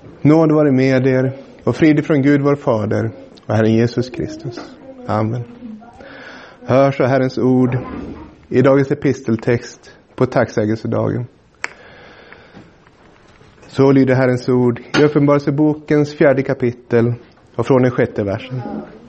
Nåd vare med er och frid från Gud vår Fader och Herren Jesus Kristus. Amen. Hör så Herrens ord i dagens episteltext på tacksägelsedagen. Så lyder Herrens ord i Uppenbarelsebokens 4:e kapitel och från den 6:e versen.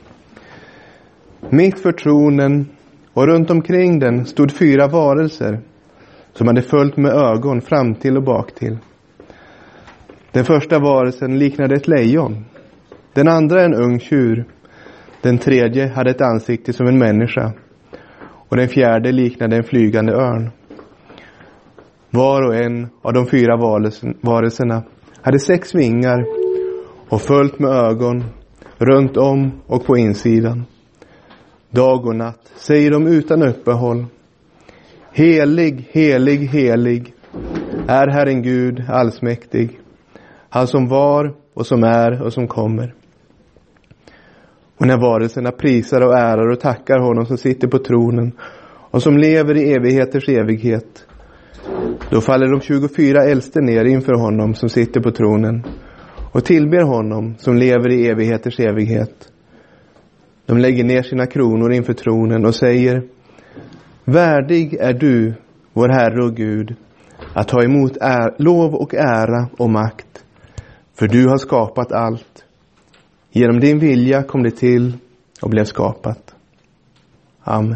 Mitt för tronen och runt omkring den stod 4 varelser som hade följt med ögon fram till och bak till. Den första varelsen liknade ett lejon, den andra en ung tjur, den tredje hade ett ansikte som en människa och den fjärde liknade en flygande örn. Var och en av de 4 varelserna hade 6 vingar och följt med ögon runt om och på insidan. Dag och natt säger de utan uppehåll: Helig, helig, helig är Herren Gud allsmäktig, han som var och som är och som kommer. Och när varelserna prisar och ärar och tackar honom som sitter på tronen och som lever i evigheters evighet, då faller de 24 äldste ner inför honom som sitter på tronen och tillber honom som lever i evigheters evighet. De lägger ner sina kronor inför tronen och säger: Värdig är du, vår Herre och Gud, att ta emot lov och ära och makt. För du har skapat allt. Genom din vilja kom det till och blev skapat. Amen.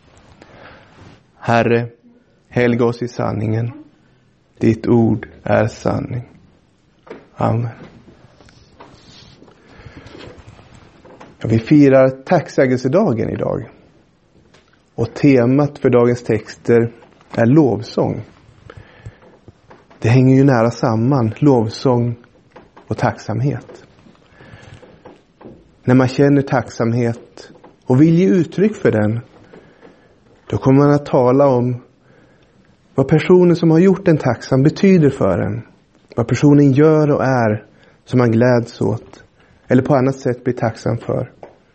Herre, helga oss i sanningen. Ditt ord är sanning. Amen. Vi firar tacksägelsedagen idag. Och temat för dagens texter är lovsång. Det hänger ju nära samman, lovsång och tacksamhet. När man känner tacksamhet och vill ge uttryck för den, då kommer man att tala om vad personen som har gjort en tacksam betyder för en. Vad personen gör och är som man gläds åt eller på annat sätt blir tacksam för.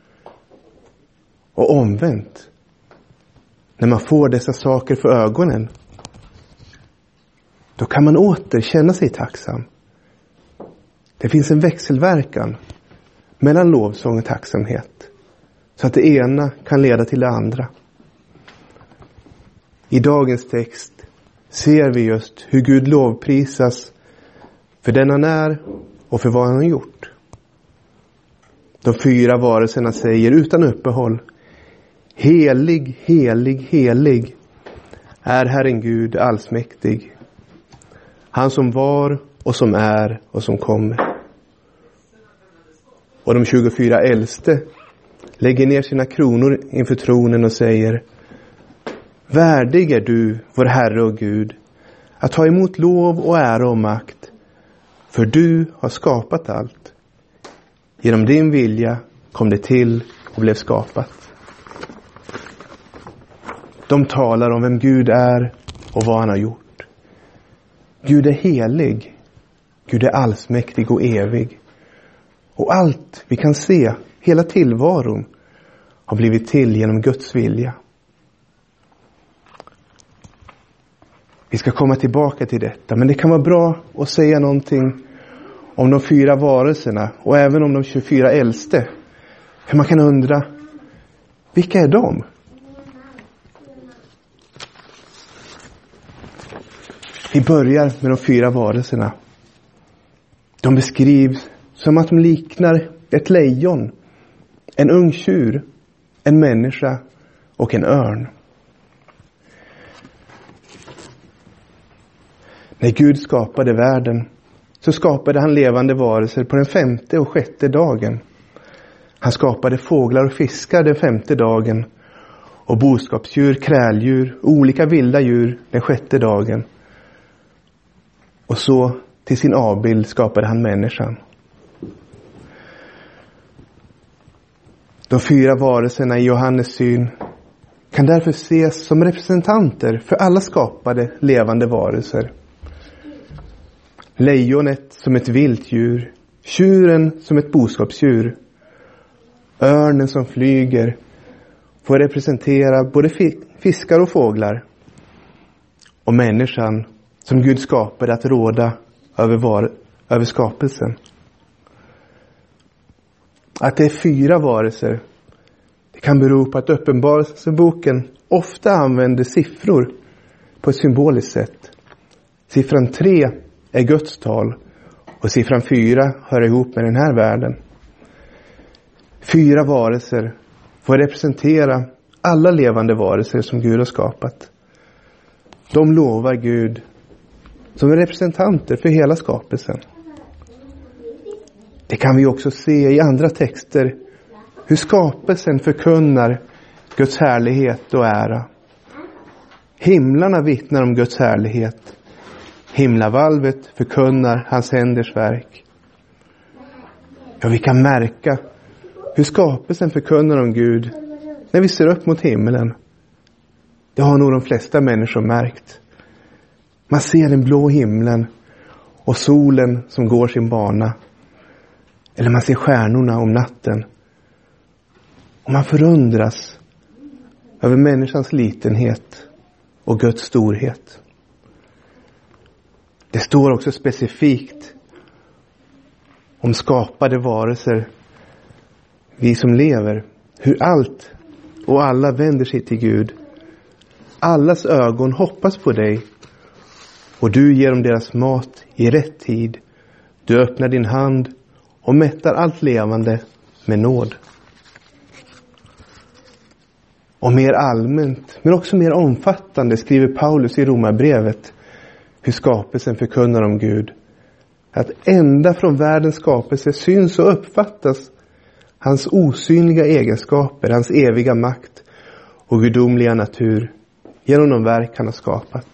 Och omvänt, när man får dessa saker för ögonen, då kan man åter känna sig tacksam. Det finns en växelverkan mellan lovsång och tacksamhet, så att det ena kan leda till det andra. I dagens text ser vi just hur Gud lovprisas för den han är och för vad han har gjort. De 4 varelserna säger utan uppehåll: Helig, helig, helig är Herren Gud allsmäktig, han som var och som är och som kommer. Och de 24 äldste lägger ner sina kronor inför tronen och säger: Värdig är du, vår Herre och Gud, att ta emot lov och ära och makt, för du har skapat allt. Genom din vilja kom det till och blev skapat. De talar om vem Gud är och vad han har gjort. Gud är helig. Gud är allsmäktig och evig. Och allt vi kan se, hela tillvaron, har blivit till genom Guds vilja. Vi ska komma tillbaka till detta, men det kan vara bra att säga någonting om de 4 varelserna och även om de 24 äldste. För man kan undra, vilka är de? Vi börjar med de 4 varelserna. De beskrivs som att de liknar ett lejon, en ung tjur, en människa och en örn. När Gud skapade världen så skapade han levande varelser på den 5:e och 6:e dagen. Han skapade fåglar och fiskar den 5:e dagen och boskapsdjur, kräldjur och olika vilda djur den 6:e dagen. Och så till sin avbild skapade han människan. De 4 varelserna i Johannes syn kan därför ses som representanter för alla skapade levande varelser. Lejonet som ett vilt djur, tjuren som ett boskapsdjur, örnen som flyger får representera både fiskar och fåglar, och människan som Gud skapade att råda över skapelsen. Att det är 4 varelser, det kan bero på att Uppenbarelseboken ofta använder siffror på ett symboliskt sätt. Siffran 3 är Guds tal och siffran 4 hör ihop med den här världen. 4 varelser får representera alla levande varelser som Gud har skapat. De lovar Gud som representanter för hela skapelsen. Det kan vi också se i andra texter, hur skapelsen förkunnar Guds härlighet och ära. Himlarna vittnar om Guds härlighet. Himlavalvet förkunnar hans händers verk. Ja, vi kan märka hur skapelsen förkunnar om Gud när vi ser upp mot himlen. Det har nog de flesta människor märkt. Man ser den blå himlen och solen som går sin bana. Eller man ser stjärnorna om natten. Och man förundras över människans litenhet och Guds storhet. Det står också specifikt om skapade varelser, vi som lever, hur allt och alla vänder sig till Gud. Allas ögon hoppas på dig och du ger dem deras mat i rätt tid. Du öppnar din hand och mättar allt levande med nåd. Och mer allmänt, men också mer omfattande, skriver Paulus i Romarbrevet hur skapelsen förkunnar om Gud. Att ända från världens skapelse syns och uppfattas hans osynliga egenskaper, hans eviga makt och gudomliga natur genom de verk han har skapat.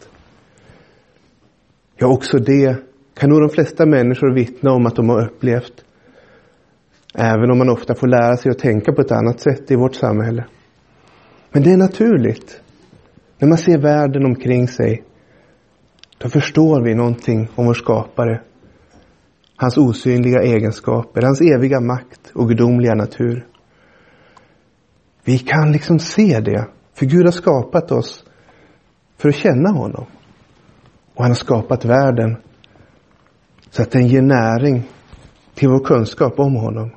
Ja, också det kan nog de flesta människor vittna om att de har upplevt. Även om man ofta får lära sig att tänka på ett annat sätt i vårt samhälle. Men det är naturligt. När man ser världen omkring sig, då förstår vi någonting om vår skapare. Hans osynliga egenskaper, hans eviga makt och gudomliga natur. Vi kan liksom se det, för Gud har skapat oss för att känna honom. Och han har skapat världen så att den ger näring till vår kunskap om honom.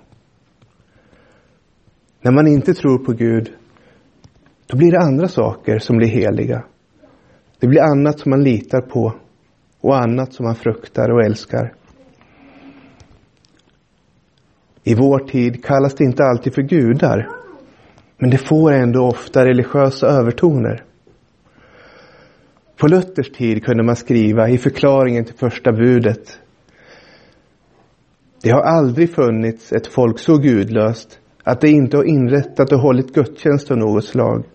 När man inte tror på Gud, då blir det andra saker som blir heliga. Det blir annat som man litar på och annat som man fruktar och älskar. I vår tid kallas det inte alltid för gudar, men det får ändå ofta religiösa övertoner. På Luthers tid kunde man skriva i förklaringen till första budet: det har aldrig funnits ett folk så gudlöst att det inte har inrättat och hållit gudstjänst av något slag.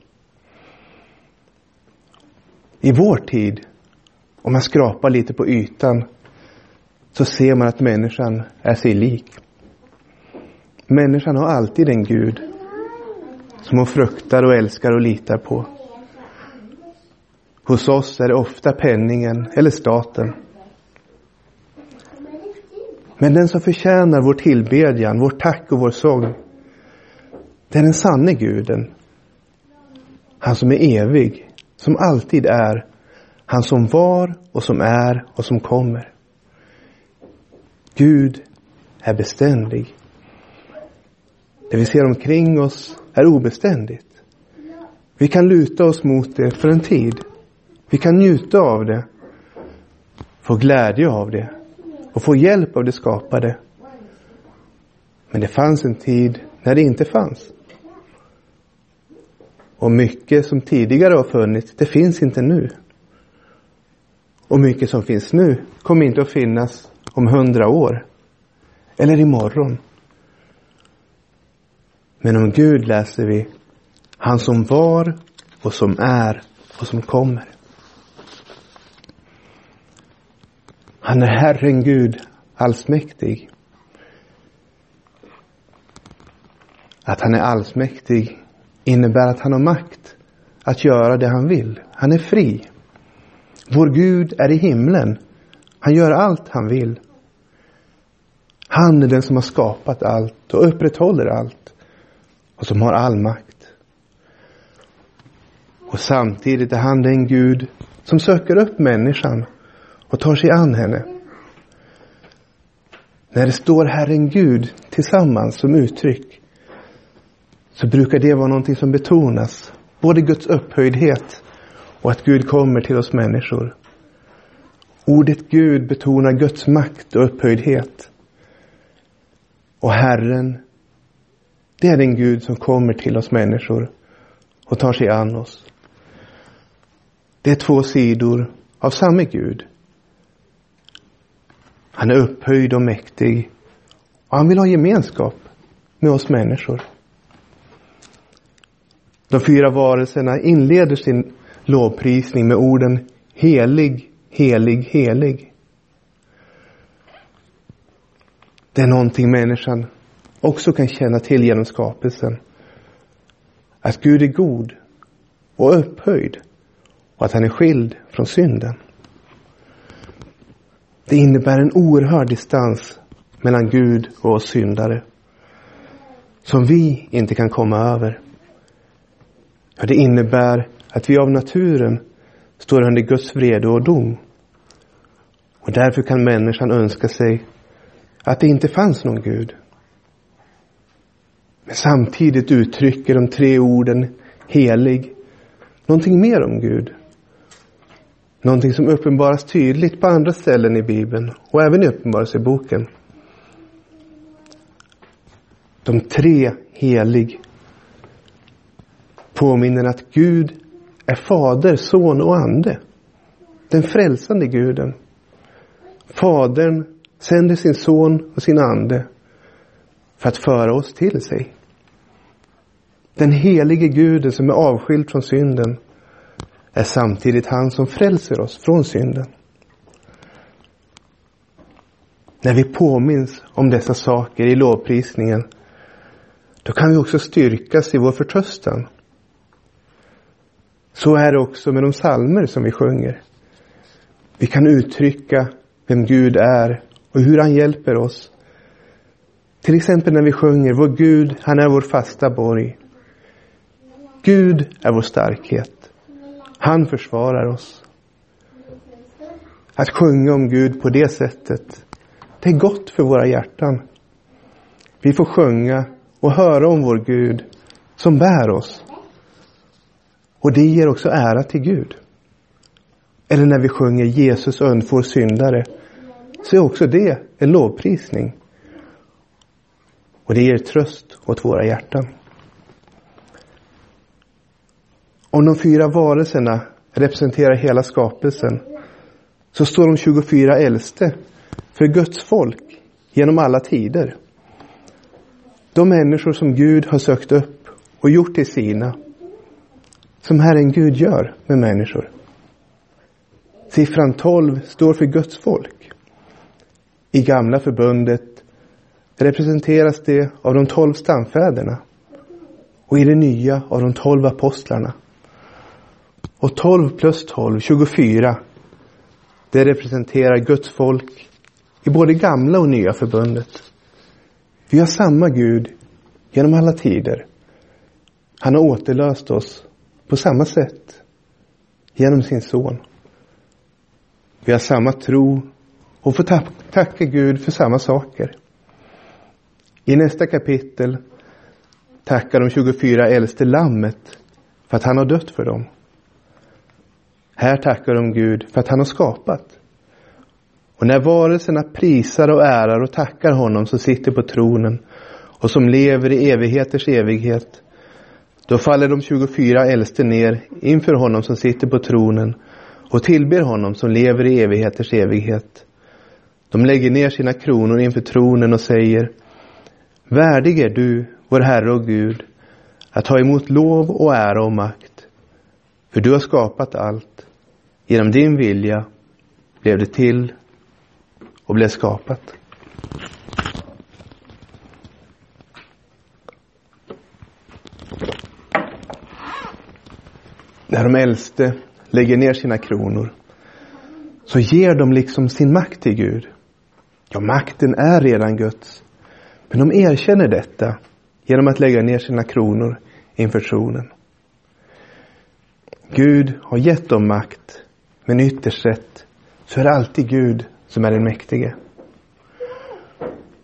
I vår tid, om man skrapar lite på ytan, så ser man att människan är sig lik. Människan har alltid en Gud som hon fruktar och älskar och litar på. Hos oss är det ofta penningen eller staten. Men den som förtjänar vår tillbedjan, vår tack och vår sång, det är den sanne Guden. Han som är evig, som alltid är. Han som var och som är och som kommer. Gud är beständig. Det vi ser omkring oss är obeständigt. Vi kan luta oss mot det för en tid. Vi kan njuta av det, få glädje av det och få hjälp av det skapade. Men det fanns en tid när det inte fanns. Och mycket som tidigare har funnits, det finns inte nu. Och mycket som finns nu kommer inte att finnas om 100 år. Eller imorgon. Men om Gud läser vi: han som var och som är och som kommer. Han är Herren Gud allsmäktig. Att han är allsmäktig innebär att han har makt att göra det han vill. Han är fri. Vår Gud är i himlen. Han gör allt han vill. Han är den som har skapat allt och upprätthåller allt. Och som har all makt. Och samtidigt är han den Gud som söker upp människan och tar sig an henne. När det står Herren Gud tillsammans som uttryck, så brukar det vara någonting som betonas. Både Guds upphöjdhet och att Gud kommer till oss människor. Ordet Gud betonar Guds makt och upphöjdhet. Och Herren, det är den Gud som kommer till oss människor och tar sig an oss. Det är två sidor av samma Gud. Han är upphöjd och mäktig, och han vill ha gemenskap med oss människor. De 4 varelserna inleder sin lovprisning med orden helig, helig, helig. Det är någonting människan också kan känna till genom skapelsen. Att Gud är god och upphöjd, och att han är skild från synden. Det innebär en oerhörd distans mellan Gud och oss syndare, som vi inte kan komma över. Ja, det innebär att vi av naturen står under Guds vrede och dom. Och därför kan människan önska sig att det inte fanns någon Gud. Men samtidigt uttrycker de 3 orden helig någonting mer om Gud. Någonting som uppenbaras tydligt på andra ställen i Bibeln och även i Uppenbarelseboken. De 3 helig påminner att Gud är Fader, Son och Ande. Den frälsande Guden. Fadern sänder sin Son och sin Ande för att föra oss till sig. Den helige Guden som är avskild från synden är samtidigt han som frälser oss från synden. När vi påminns om dessa saker i lovprisningen, då kan vi också styrkas i vår förtröstan. Så är det också med de psalmer som vi sjunger. Vi kan uttrycka vem Gud är och hur han hjälper oss. Till exempel när vi sjunger vår Gud, han är vår fasta borg. Gud är vår starkhet. Han försvarar oss. Att sjunga om Gud på det sättet, det är gott för våra hjärtan. Vi får sjunga och höra om vår Gud som bär oss. Och det ger också ära till Gud. Eller när vi sjunger Jesus undfår syndare, så är också det en lovprisning. Och det ger tröst åt våra hjärtan. Om de 4 varelserna representerar hela skapelsen, så står de 24 äldste för Guds folk genom alla tider. De människor som Gud har sökt upp och gjort till sina, som Herren Gud gör med människor. Siffran 12 står för Guds folk. I gamla förbundet representeras det av de 12 stamfäderna, och i det nya av de 12 apostlarna. Och 12 plus 12, 24, det representerar Guds folk i både gamla och nya förbundet. Vi har samma Gud genom alla tider. Han har återlöst oss på samma sätt genom sin son. Vi har samma tro och får tacka Gud för samma saker. I nästa kapitel tackar de 24 äldste lammet för att han har dött för dem. Här tackar de Gud för att han har skapat. Och när varelserna prisar och ärar och tackar honom som sitter på tronen och som lever i evigheters evighet, då faller de 24 äldste ner inför honom som sitter på tronen och tillber honom som lever i evigheters evighet. De lägger ner sina kronor inför tronen och säger: värdig är du, vår Herre och Gud, att ta emot lov och ära och makt. För du har skapat allt. Genom din vilja blev det till och blev skapat. När de äldste lägger ner sina kronor, så ger de liksom sin makt till Gud. Ja, makten är redan Guds. Men de erkänner detta genom att lägga ner sina kronor inför tronen. Gud har gett dem makt, men ytterst sett så är det alltid Gud som är den mäktige.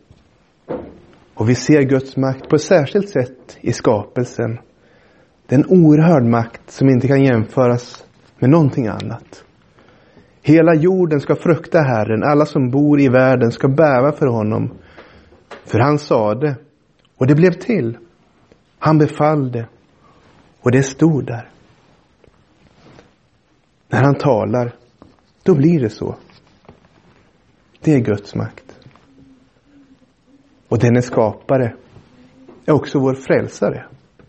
Och vi ser Guds makt på ett särskilt sätt i skapelsen. Det är en oerhörd makt som inte kan jämföras med någonting annat. Hela jorden ska frukta Herren. Alla som bor i världen ska bäva för honom. För han sa det, och det blev till. Han befallde, och det stod där. När han talar, då blir det så. Det är Guds makt. Och den är skapare är också vår frälsare.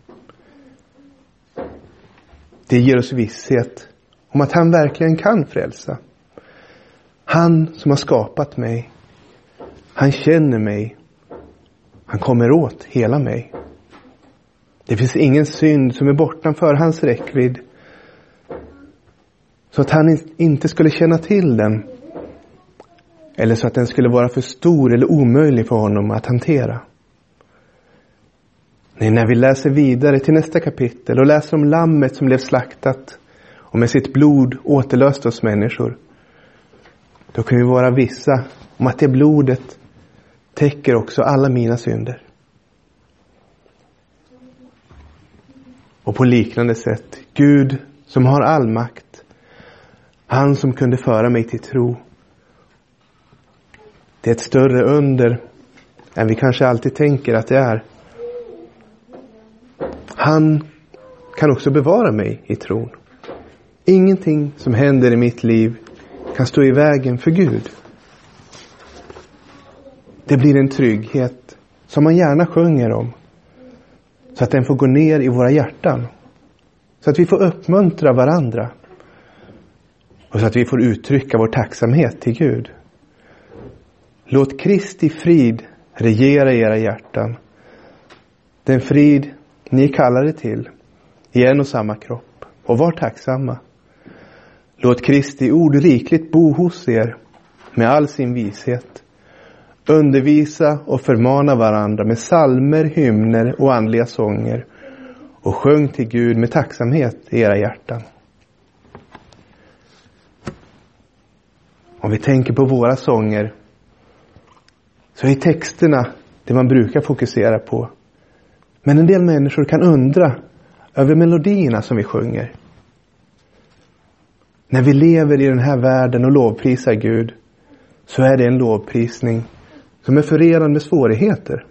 Det ger oss visshet om att han verkligen kan frälsa. Han som har skapat mig, han känner mig, han kommer åt hela mig. Det finns ingen synd som är bortanför hans räckvidd, så att han inte skulle känna till den, eller så att den skulle vara för stor eller omöjlig för honom att hantera. Nej, när vi läser vidare till nästa kapitel och läser om lammet som blev slaktat och med sitt blod återlöst oss människor, då kan vi vara vissa om att det blodet täcker också alla mina synder. Och på liknande sätt, Gud som har all makt, han som kunde föra mig till tro. Det är ett större under än vi kanske alltid tänker att det är. Han kan också bevara mig i tron. Ingenting som händer i mitt liv kan stå i vägen för Gud. Det blir en trygghet som man gärna sjunger om, så att den får gå ner i våra hjärtan. Så att vi får uppmuntra varandra. Och så att vi får uttrycka vår tacksamhet till Gud. Låt Kristi frid regera i era hjärtan. Den frid ni kallar det till i en och samma kropp. Och var tacksamma. Låt Kristi ord rikligt bo hos er med all sin vishet. Undervisa och förmana varandra med psalmer, hymner och andliga sånger. Och sjung till Gud med tacksamhet i era hjärtan. Om vi tänker på våra sånger, så är texterna det man brukar fokusera på. Men en del människor kan undra över melodierna som vi sjunger. När vi lever i den här världen och lovprisar Gud, så är det en lovprisning som är förenad med svårigheter.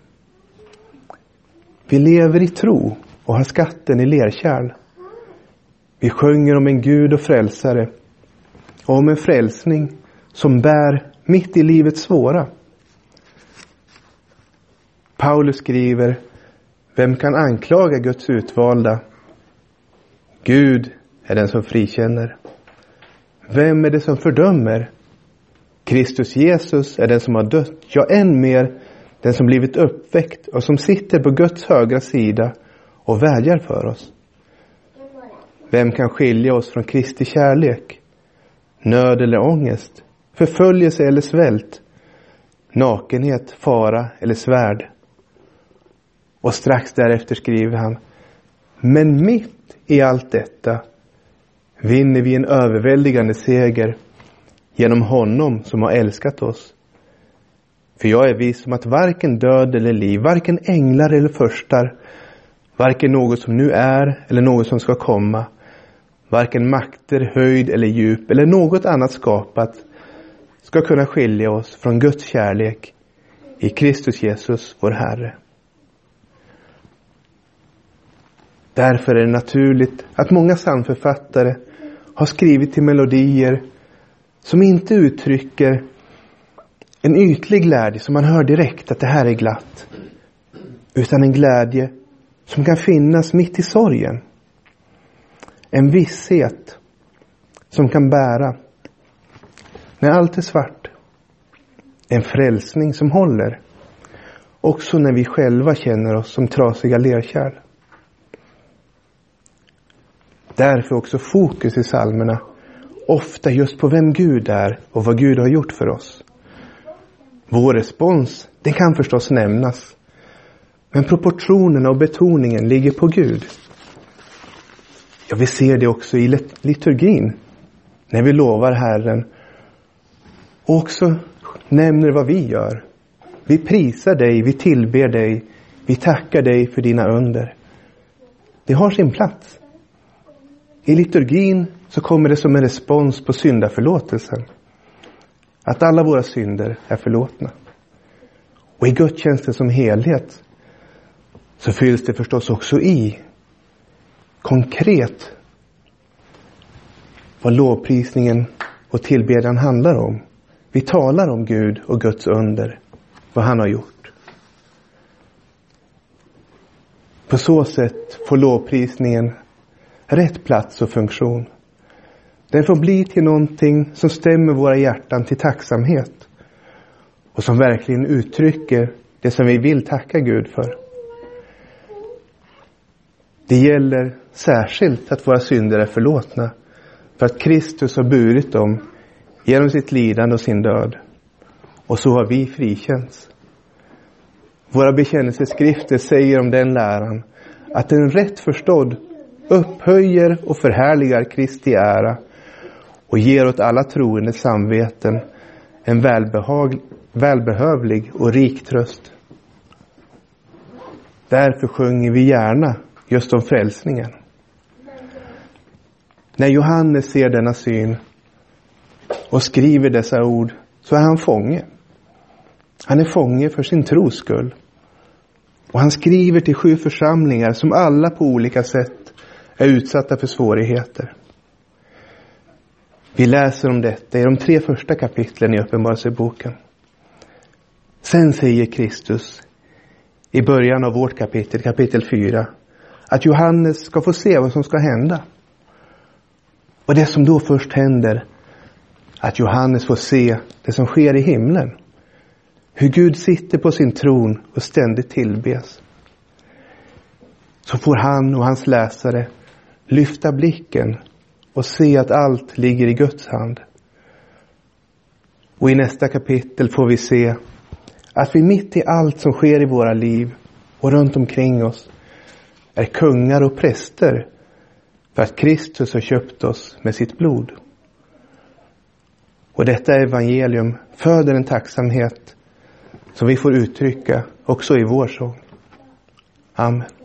Vi lever i tro och har skatten i lerkärl. Vi sjunger om en Gud och frälsare, och om en frälsning som bär mitt i livets svåra. Paulus skriver: vem kan anklaga Guds utvalda? Gud är den som frikänner. Vem är det som fördömer? Kristus Jesus är den som har dött, ja än mer den som blivit uppväckt och som sitter på Guds högra sida och vädjar för oss. Vem kan skilja oss från Kristi kärlek? Nöd eller ångest, förföljelse eller svält, nakenhet, fara eller svärd. Och strax därefter skriver han: men mitt i allt detta vinner vi en överväldigande seger genom honom som har älskat oss. För jag är viss om att varken död eller liv, varken änglar eller förstar, varken något som nu är eller något som ska komma, varken makter, höjd eller djup eller något annat skapat, ska kunna skilja oss från Guds kärlek i Kristus Jesus vår Herre. Därför är det naturligt att många psalmförfattare har skrivit till melodier som inte uttrycker en ytlig glädje som man hör direkt att det här är glatt, utan en glädje som kan finnas mitt i sorgen. En visshet som kan bära när allt är svart. En frälsning som håller också när vi själva känner oss som trasiga lerkärl. Därför också fokus i psalmerna ofta just på vem Gud är och vad Gud har gjort för oss. Vår respons, den kan förstås nämnas, men proportionerna och betoningen ligger på Gud. Ja, vi ser det också i liturgin när vi lovar Herren och också nämner vad vi gör. Vi prisar dig, vi tillber dig, vi tackar dig för dina under. Det har sin plats. I liturgin så kommer det som en respons på syndaförlåtelsen. Att alla våra synder är förlåtna. Och i gudstjänsten som helhet så fylls det förstås också i konkret vad lovprisningen och tillbedjan handlar om. Vi talar om Gud och Guds under, vad han har gjort. På så sätt får lovprisningen rätt plats och funktion. Den får bli till någonting som stämmer våra hjärtan till tacksamhet och som verkligen uttrycker det som vi vill tacka Gud för. Det gäller särskilt att våra synder är förlåtna för att Kristus har burit dem genom sitt lidande och sin död. Och så har vi frikänts. Våra bekännelseskrifter säger om den läran att den rätt förstådd upphöjer och förhärligar Kristi ära och ger åt alla troende samveten en välbehövlig och rik tröst. Därför sjunger vi gärna just om frälsningen. När Johannes ser denna syn och skriver dessa ord så är han fånge. Han är fånge för sin tros skull. Och han skriver till 7 församlingar som alla på olika sätt är utsatta för svårigheter. Vi läser om detta i de 3 första kapitlen i Uppenbarelseboken. Sen säger Kristus i början av vårt kapitel, kapitel 4, att Johannes ska få se vad som ska hända. Och det som då först händer, att Johannes får se det som sker i himlen. Hur Gud sitter på sin tron och ständigt tillbes. Så får han och hans läsare lyfta blicken och se att allt ligger i Guds hand. Och i nästa kapitel får vi se att vi mitt i allt som sker i våra liv och runt omkring oss är kungar och präster för att Kristus har köpt oss med sitt blod. Och detta evangelium föder en tacksamhet som vi får uttrycka också i vår sång. Amen.